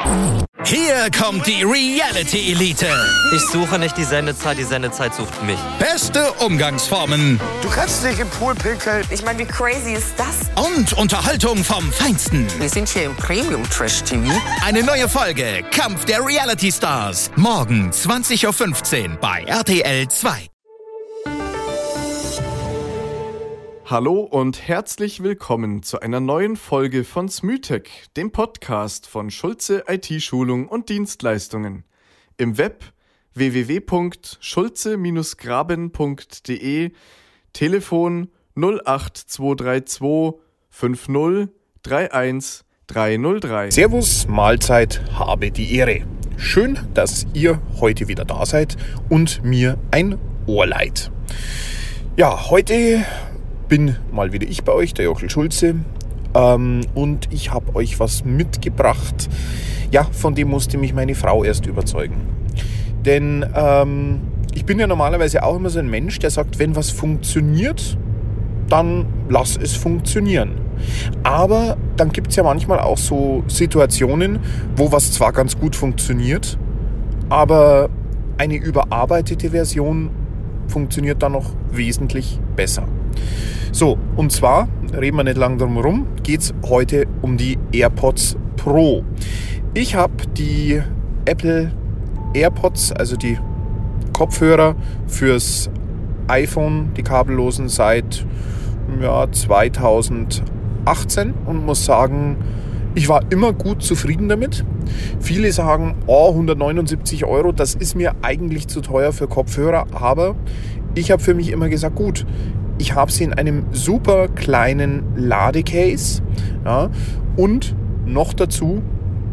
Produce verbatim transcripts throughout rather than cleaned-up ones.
Hier kommt die Reality Elite. Ich suche nicht die Sendezeit, die Sendezeit sucht mich. Beste Umgangsformen. Du kannst nicht im Pool pinkeln. Ich meine, wie crazy ist das? Und Unterhaltung vom Feinsten. Wir sind hier im Premium-Trash-T V. Eine neue Folge Kampf der Reality Stars. Morgen zwanzig Uhr fünfzehn bei R T L zwei. Hallo und herzlich willkommen zu einer neuen Folge von Smütech, dem Podcast von Schulze I T-Schulung und Dienstleistungen. Im Web w w w punkt schulze graben punkt d e, Telefon null acht zwei drei zwei fünf null drei eins drei null drei. Servus, Mahlzeit, habe die Ehre. Schön, dass ihr heute wieder da seid und mir ein Ohr leiht. Ja, heute bin mal wieder ich bei euch, der Jochel Schulze, ähm, und ich habe euch was mitgebracht. Ja, von dem musste mich meine Frau erst überzeugen. Denn ähm, ich bin ja normalerweise auch immer so ein Mensch, der sagt, wenn was funktioniert, dann lass es funktionieren. Aber dann gibt es ja manchmal auch so Situationen, wo was zwar ganz gut funktioniert, aber eine überarbeitete Version funktioniert dann noch wesentlich besser. So, und zwar, reden wir nicht lang drum herum, geht es heute um die AirPods Pro. Ich habe die Apple AirPods, also die Kopfhörer fürs iPhone, die kabellosen, seit ja, zweitausendachtzehn und muss sagen, ich war immer gut zufrieden damit. Viele sagen, oh, hundertneunundsiebzig Euro, das ist mir eigentlich zu teuer für Kopfhörer, aber ich habe für mich immer gesagt, gut, ich habe sie in einem super kleinen Ladecase, ja, und noch dazu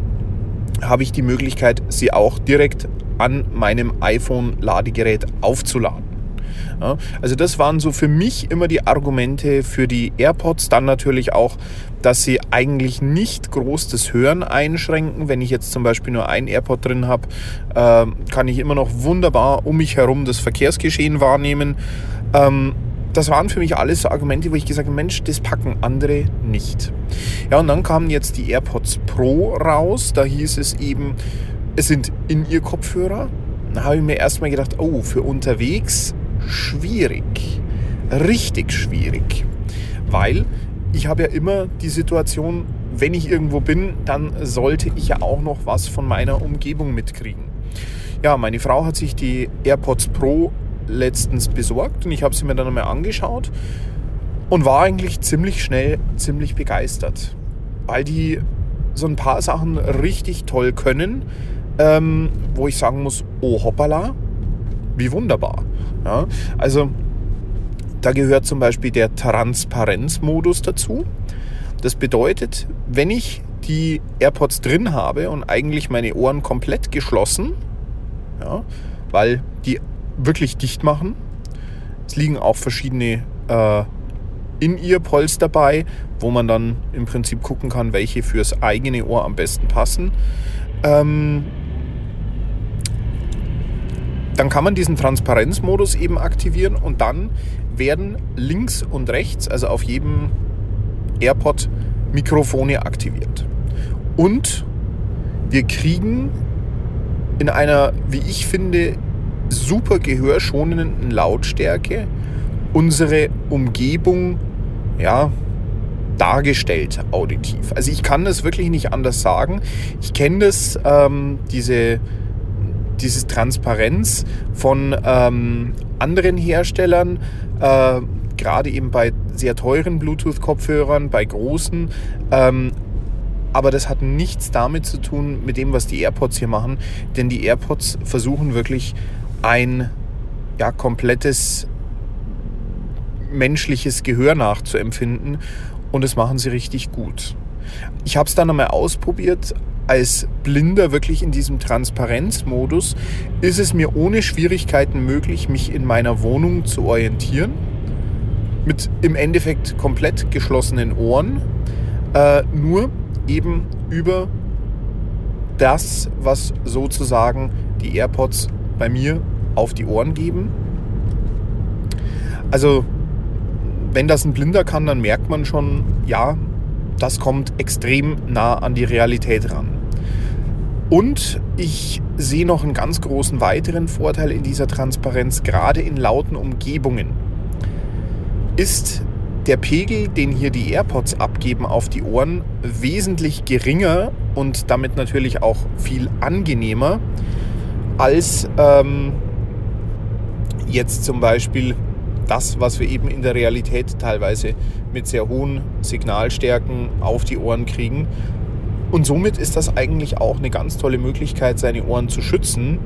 habe ich die Möglichkeit, sie auch direkt an meinem iPhone-Ladegerät aufzuladen. Ja, also das waren so für mich immer die Argumente für die AirPods. Dann natürlich auch, dass sie eigentlich nicht groß das Hören einschränken. Wenn ich jetzt zum Beispiel nur ein AirPod drin habe, äh, kann ich immer noch wunderbar um mich herum das Verkehrsgeschehen wahrnehmen. Ähm, Das waren für mich alles so Argumente, wo ich gesagt habe, Mensch, das packen andere nicht. Ja, und dann kamen jetzt die AirPods Pro raus. Da hieß es eben, es sind In-Ear-Kopfhörer. Da habe ich mir erstmal gedacht, oh, für unterwegs schwierig. Richtig schwierig. Weil ich habe ja immer die Situation, wenn ich irgendwo bin, dann sollte ich ja auch noch was von meiner Umgebung mitkriegen. Ja, meine Frau hat sich die AirPods Pro letztens besorgt und ich habe sie mir dann einmal angeschaut und war eigentlich ziemlich schnell ziemlich begeistert, weil die so ein paar Sachen richtig toll können, ähm, wo ich sagen muss, oh hoppala, wie wunderbar. Ja, also da gehört zum Beispiel der Transparenzmodus dazu. Das bedeutet, wenn ich die AirPods drin habe und eigentlich meine Ohren komplett geschlossen, ja, weil die wirklich dicht machen. Es liegen auch verschiedene äh, In-Ear-Pods dabei, wo man dann im Prinzip gucken kann, welche fürs eigene Ohr am besten passen. Ähm, dann kann man diesen Transparenzmodus eben aktivieren und dann werden links und rechts, also auf jedem AirPod, Mikrofone aktiviert. Und wir kriegen in einer, wie ich finde, super gehörschonenden Lautstärke unsere Umgebung, ja, dargestellt auditiv. Also ich kann das wirklich nicht anders sagen. Ich kenne das, ähm, diese, dieses Transparenz von ähm, anderen Herstellern, äh, gerade eben bei sehr teuren Bluetooth-Kopfhörern, bei großen, ähm, aber das hat nichts damit zu tun mit dem, was die AirPods hier machen, denn die AirPods versuchen wirklich ein ja, komplettes menschliches Gehör nachzuempfinden und das machen sie richtig gut. Ich habe es dann einmal ausprobiert, als Blinder wirklich in diesem Transparenzmodus ist es mir ohne Schwierigkeiten möglich, mich in meiner Wohnung zu orientieren, mit im Endeffekt komplett geschlossenen Ohren, äh, nur eben über das, was sozusagen die AirPods bei mir auf die Ohren geben. Also wenn das ein Blinder kann, dann merkt man schon, ja, das kommt extrem nah an die Realität ran. Und ich sehe noch einen ganz großen weiteren Vorteil in dieser Transparenz, gerade in lauten Umgebungen. Ist der Pegel, den hier die AirPods abgeben auf die Ohren, wesentlich geringer und damit natürlich auch viel angenehmer als ähm, jetzt zum Beispiel das, was wir eben in der Realität teilweise mit sehr hohen Signalstärken auf die Ohren kriegen. Und somit ist das eigentlich auch eine ganz tolle Möglichkeit, seine Ohren zu schützen,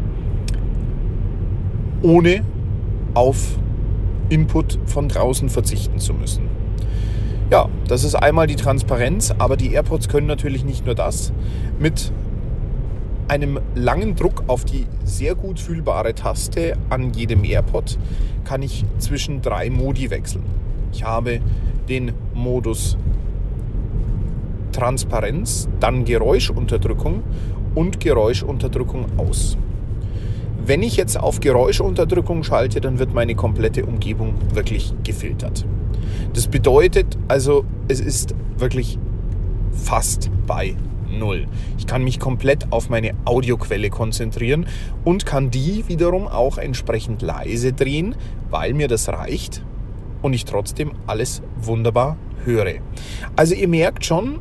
ohne auf Input von draußen verzichten zu müssen. Ja, das ist einmal die Transparenz, aber die AirPods können natürlich nicht nur das. Mit einem langen Druck auf die sehr gut fühlbare Taste an jedem AirPod kann ich zwischen drei Modi wechseln. Ich habe den Modus Transparenz, dann Geräuschunterdrückung und Geräuschunterdrückung aus. Wenn ich jetzt auf Geräuschunterdrückung schalte, dann wird meine komplette Umgebung wirklich gefiltert. Das bedeutet also, es ist wirklich fast bei Null. Ich kann mich komplett auf meine Audioquelle konzentrieren und kann die wiederum auch entsprechend leise drehen, weil mir das reicht und ich trotzdem alles wunderbar höre. Also ihr merkt schon,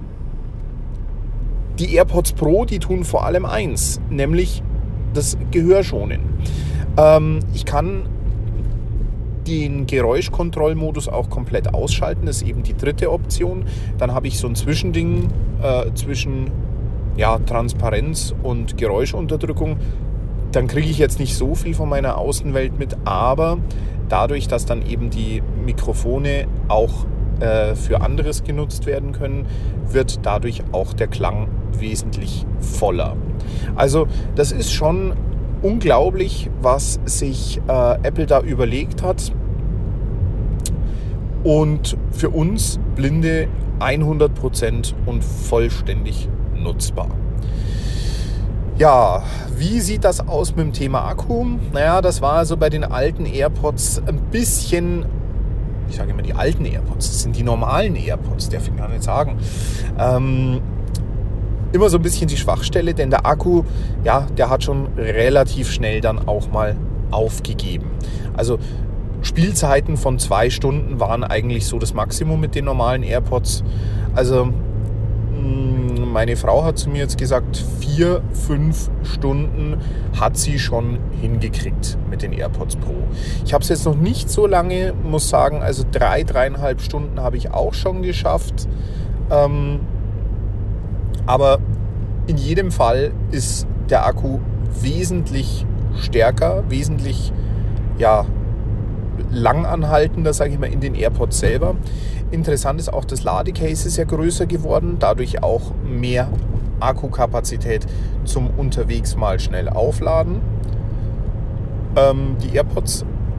die AirPods Pro, die tun vor allem eins, nämlich das Gehör schonen. Ähm, ich kann den Geräuschkontrollmodus auch komplett ausschalten, das ist eben die dritte Option. Dann habe ich so ein Zwischending äh, zwischen ja, Transparenz und Geräuschunterdrückung. Dann kriege ich jetzt nicht so viel von meiner Außenwelt mit, aber dadurch, dass dann eben die Mikrofone auch äh, für anderes genutzt werden können, wird dadurch auch der Klang wesentlich voller. Also das ist schon unglaublich, was sich äh, Apple da überlegt hat und für uns Blinde hundert Prozent und vollständig nutzbar. Ja, wie sieht das aus mit dem Thema Akku? Naja, das war also bei den alten AirPods ein bisschen, ich sage immer die alten AirPods, das sind die normalen AirPods, darf ich gar nicht sagen, ähm, immer so ein bisschen die Schwachstelle, denn der Akku, ja, der hat schon relativ schnell dann auch mal aufgegeben. Also Spielzeiten von zwei Stunden waren eigentlich so das Maximum mit den normalen AirPods. Also meine Frau hat zu mir jetzt gesagt, vier, fünf Stunden hat sie schon hingekriegt mit den AirPods Pro. Ich habe es jetzt noch nicht so lange, muss sagen, also drei, dreieinhalb Stunden habe ich auch schon geschafft. Ähm, aber in jedem Fall ist der Akku wesentlich stärker, wesentlich ja, langanhaltender, sage ich mal, in den AirPods selber. Interessant ist auch, das Ladecase ist ja größer geworden, dadurch auch mehr Akkukapazität zum unterwegs mal schnell aufladen. Ähm, die AirPods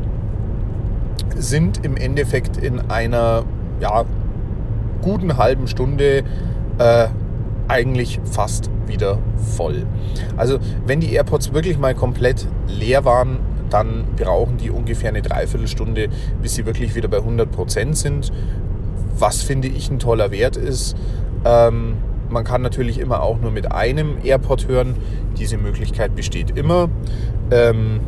sind im Endeffekt in einer ja, guten halben Stunde äh, eigentlich fast wieder voll. Also wenn die AirPods wirklich mal komplett leer waren, dann brauchen die ungefähr eine Dreiviertelstunde, bis sie wirklich wieder bei hundert Prozent sind. Was finde ich ein toller Wert ist. Ähm, man kann natürlich immer auch nur mit einem AirPod hören. Diese Möglichkeit besteht immer. Ähm,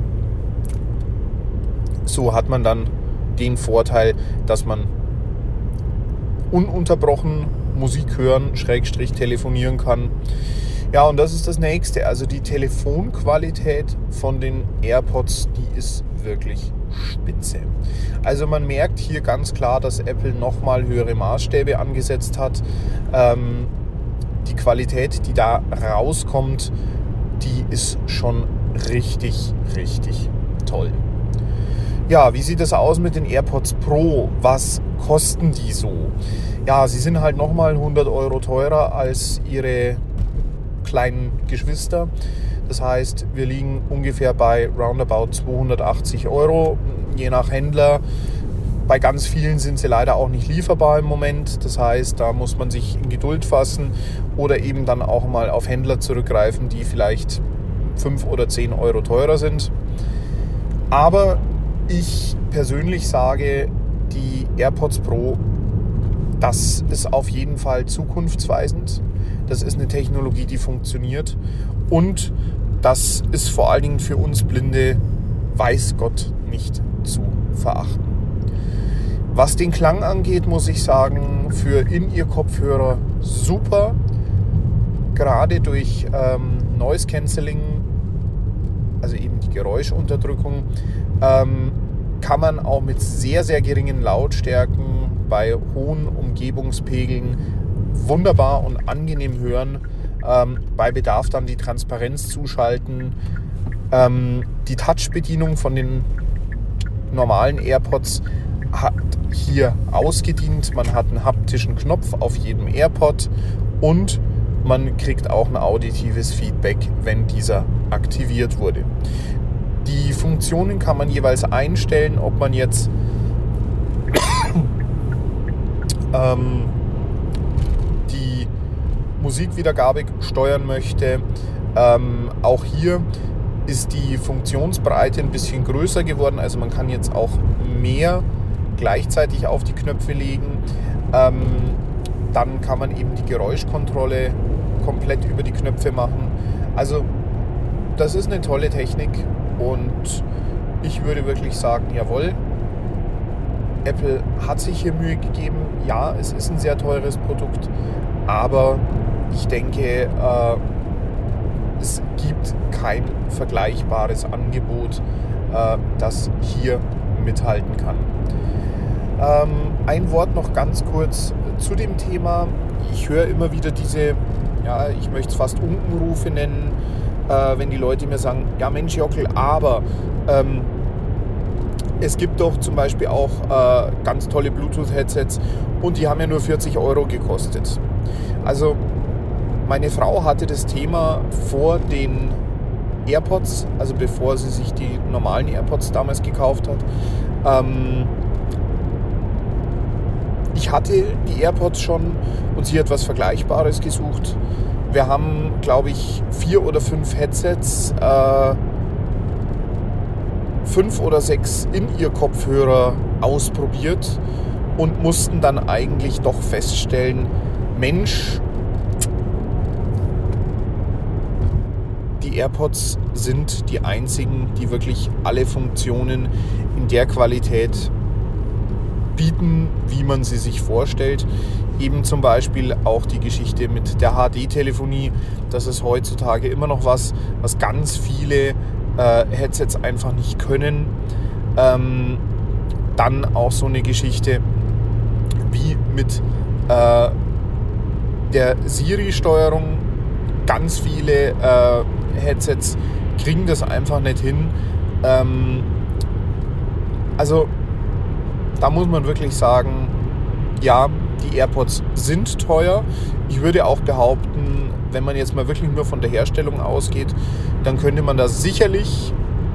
so hat man dann den Vorteil, dass man ununterbrochen Musik hören, Schrägstrich telefonieren kann. Ja, und das ist das Nächste. Also die Telefonqualität von den AirPods, die ist wirklich spitze. Also man merkt hier ganz klar, dass Apple nochmal höhere Maßstäbe angesetzt hat. Ähm, die Qualität, die da rauskommt, die ist schon richtig, richtig toll. Ja, wie sieht das aus mit den AirPods Pro? Was kosten die so? Ja, sie sind halt nochmal hundert Euro teurer als ihre kleinen Geschwister. Das heißt, wir liegen ungefähr bei roundabout zweihundertachtzig Euro, je nach Händler. Bei ganz vielen sind sie leider auch nicht lieferbar im Moment. Das heißt, da muss man sich in Geduld fassen oder eben dann auch mal auf Händler zurückgreifen, die vielleicht fünf oder zehn Euro teurer sind. Aber ich persönlich sage, die AirPods Pro, das ist auf jeden Fall zukunftsweisend. Das ist eine Technologie, die funktioniert. Und das ist vor allen Dingen für uns Blinde, weiß Gott, nicht zu verachten. Was den Klang angeht, muss ich sagen, für In-Ear-Kopfhörer super. Gerade durch ähm, Noise Cancelling, also eben die Geräuschunterdrückung, ähm, kann man auch mit sehr, sehr geringen Lautstärken bei hohen Umgebungspegeln wunderbar und angenehm hören. Ähm, bei Bedarf dann die Transparenz zuschalten. Ähm, die Touch-Bedienung von den normalen AirPods hat hier ausgedient. Man hat einen haptischen Knopf auf jedem AirPod und man kriegt auch ein auditives Feedback, wenn dieser aktiviert wurde. Die Funktionen kann man jeweils einstellen, ob man jetzt ähm, die Musikwiedergabe steuern möchte. Ähm, auch hier ist die Funktionsbreite ein bisschen größer geworden, also man kann jetzt auch mehr gleichzeitig auf die Knöpfe legen. Ähm, dann kann man eben die Geräuschkontrolle komplett über die Knöpfe machen. Also das ist eine tolle Technik und ich würde wirklich sagen, jawohl, Apple hat sich hier Mühe gegeben. Ja, es ist ein sehr teures Produkt, aber ich denke, äh, es gibt kein vergleichbares Angebot, äh, das hier mithalten kann. Ähm, ein Wort noch ganz kurz zu dem Thema. Ich höre immer wieder diese, ja, ich möchte es fast Unkenrufe nennen, äh, wenn die Leute mir sagen, ja Mensch Jockel, aber ähm, es gibt doch zum Beispiel auch äh, ganz tolle Bluetooth-Headsets und die haben ja nur vierzig Euro gekostet. Also meine Frau hatte das Thema vor den AirPods, also bevor sie sich die normalen AirPods damals gekauft hat. Ähm, ich hatte die AirPods schon und sie hat was Vergleichbares gesucht. Wir haben, glaube ich, vier oder fünf Headsets, äh, fünf oder sechs In-Ear-Kopfhörer ausprobiert und mussten dann eigentlich doch feststellen, Mensch, die AirPods sind die einzigen, die wirklich alle Funktionen in der Qualität bieten, wie man sie sich vorstellt. Eben zum Beispiel auch die Geschichte mit der H D-Telefonie. Das ist heutzutage immer noch was, was ganz viele äh, Headsets einfach nicht können. Ähm, dann auch so eine Geschichte wie mit äh, der Siri-Steuerung. Ganz viele äh, Headsets kriegen das einfach nicht hin. Ähm, also da muss man wirklich sagen, ja, die AirPods sind teuer. Ich würde auch behaupten, wenn man jetzt mal wirklich nur von der Herstellung ausgeht, dann könnte man da sicherlich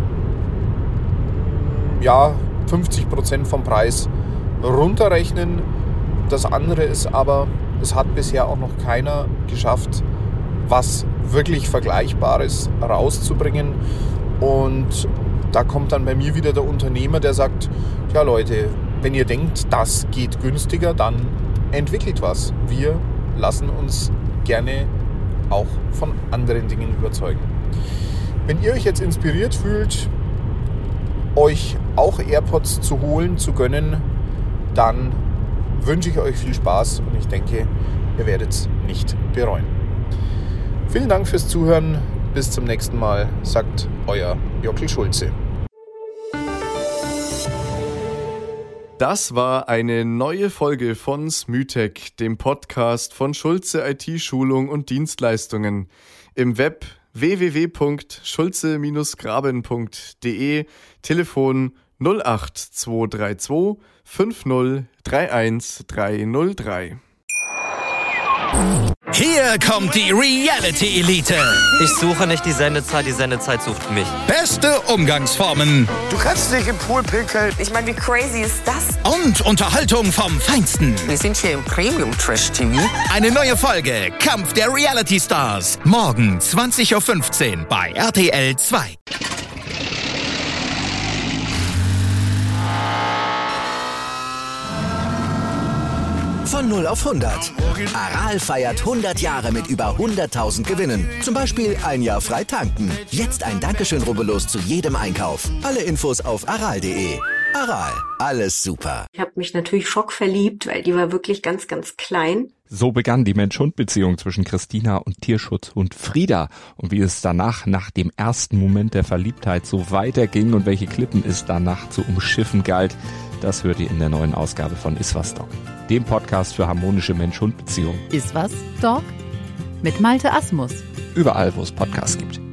ja, fünfzig Prozent vom Preis runterrechnen. Das andere ist aber, es hat bisher auch noch keiner geschafft, was wirklich Vergleichbares rauszubringen. Und da kommt dann bei mir wieder der Unternehmer, der sagt, ja Leute, wenn ihr denkt, das geht günstiger, dann entwickelt was. Wir lassen uns gerne auch von anderen Dingen überzeugen. Wenn ihr euch jetzt inspiriert fühlt, euch auch AirPods zu holen, zu gönnen, dann wünsche ich euch viel Spaß und ich denke, ihr werdet es nicht bereuen. Vielen Dank fürs Zuhören. Bis zum nächsten Mal, sagt euer Jockel Schulze. Das war eine neue Folge von Smütech, dem Podcast von Schulze I T-Schulung und Dienstleistungen. Im Web w w w punkt schulze graben punkt de, Telefon null acht zwei drei zwei fünf null drei eins drei null drei. Hier kommt die Reality Elite. Ich suche nicht die Sendezeit, die Sendezeit sucht mich. Beste Umgangsformen Du kannst dich im Pool pinkeln. Ich meine, wie crazy ist das? und Unterhaltung vom Feinsten. Wir sind hier im Premium Trash T V. Eine neue Folge Kampf der Reality Stars. Morgen zwanzig Uhr fünfzehn bei R T L zwei. Von null auf hundert. Aral feiert hundert Jahre mit über hunderttausend Gewinnen. Zum Beispiel ein Jahr frei tanken. Jetzt ein Dankeschön, rubbellos zu jedem Einkauf. Alle Infos auf aral punkt de. Aral, alles super. Ich habe mich natürlich schockverliebt, weil die war wirklich ganz, ganz klein. So begann die Mensch-Hund-Beziehung zwischen Christina und Tierschutzhund Frieda. Und wie es danach, nach dem ersten Moment der Verliebtheit, so weiterging und welche Klippen es danach zu umschiffen galt, das hört ihr in der neuen Ausgabe von Iswas Dog, dem Podcast für harmonische Mensch-Hund-Beziehungen. Iswas Dog? Mit Malte Asmus. Überall, wo es Podcasts gibt.